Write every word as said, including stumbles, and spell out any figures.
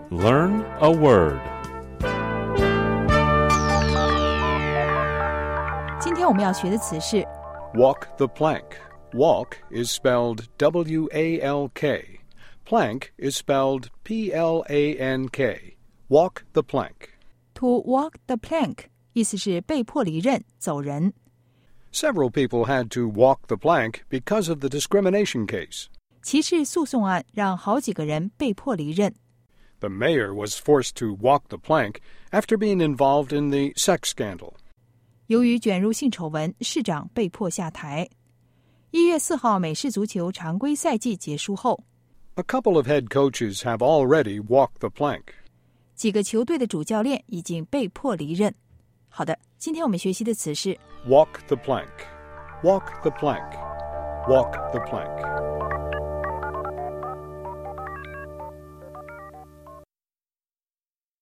Learn a word. 今天我们要学的词是 Walk the plank. Walk is spelled W A L K. Plank is spelled P L A N K. Walk the plank. To walk the plank 意思是被迫离任走人。 Several people had to walk the plank because of the discrimination case. 歧视诉讼案让好几个人被迫离任。 The mayor was forced to walk the plank after being involved in the sex scandal. 由于卷入性丑闻，市长被迫下台。一月四号美式足球常规赛季结束后， A couple of head coaches have already walked the plank. 几个球队的主教练已经被迫离任。好的，今天我们学习的词是 Walk the plank. Walk the plank. Walk the plank.